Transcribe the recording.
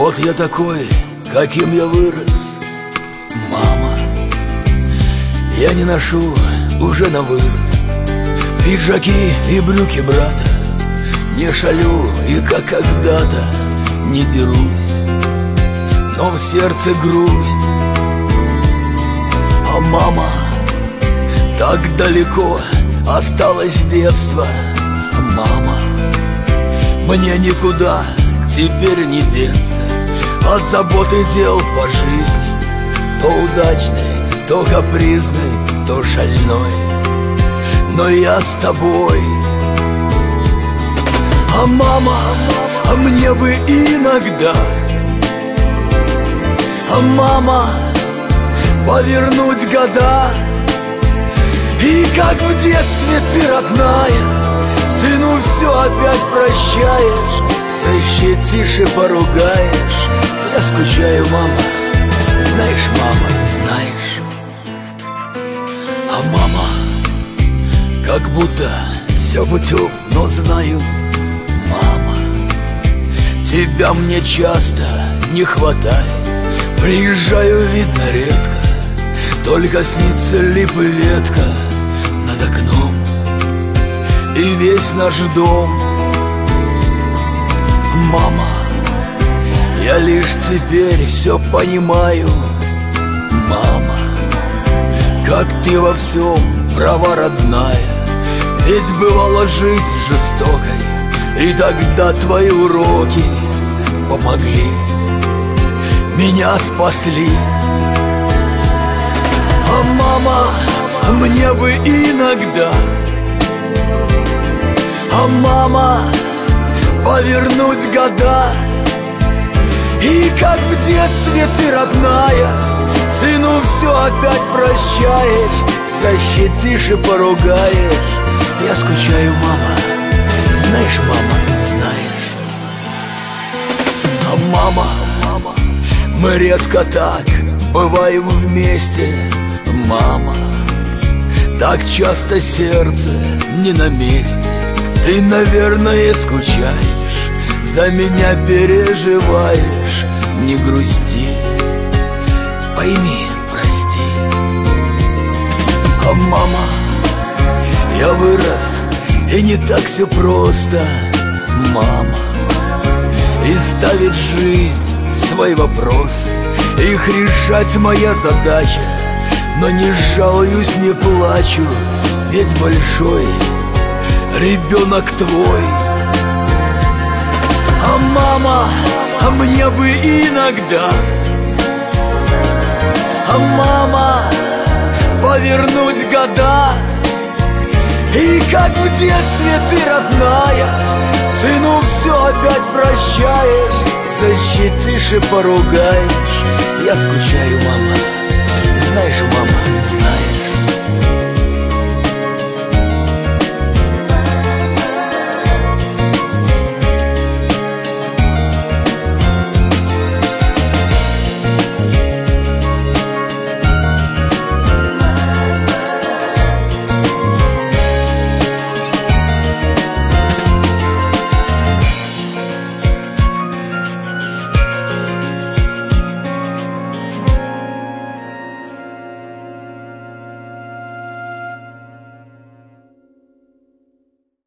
Вот я такой, каким я вырос, мама. Я не ношу уже на вырост пиджаки и брюки брата, не шалю и как когда-то не дерусь, но в сердце грусть. А мама, так далеко осталось детство. Мама, мне никуда теперь не деться от заботы дел по жизни, то удачной, то капризной, то шальной, но я с тобой. А мама, а мне бы иногда, а мама, повернуть года, и как в детстве ты, родная, сыну все опять прощаешь, защитишь и поругаешь. Я скучаю, мама, знаешь, мама, знаешь. А мама, как будто все путем, но знаю, мама, тебя мне часто не хватает. Приезжаю, видно, редко, только снится лип и ветка над окном и весь наш дом. Мама, я лишь теперь все понимаю, мама, как ты во всем права, родная. Ведь бывала жизнь жестокой, и тогда твои уроки помогли, меня спасли. А мама, мне бы иногда, а мама, повернуть года, и как в детстве ты, родная, сыну все опять прощаешь, защитишь и поругаешь. Я скучаю, мама, знаешь, мама, знаешь. А мама, мы редко так бываем вместе, мама, так часто сердце не на месте. Ты, наверное, скучаешь, за меня переживаешь. Не грусти, пойми, прости. А мама, я вырос, и не так все просто, мама. И ставить жизнь свои вопросы, их решать моя задача. Но не жалуюсь, не плачу, ведь большой ребенок твой. А мама, а мне бы иногда, а мама, повернуть года, и как в детстве ты, родная, сыну все опять прощаешь, защитишь и поругаешь. Я скучаю, мама,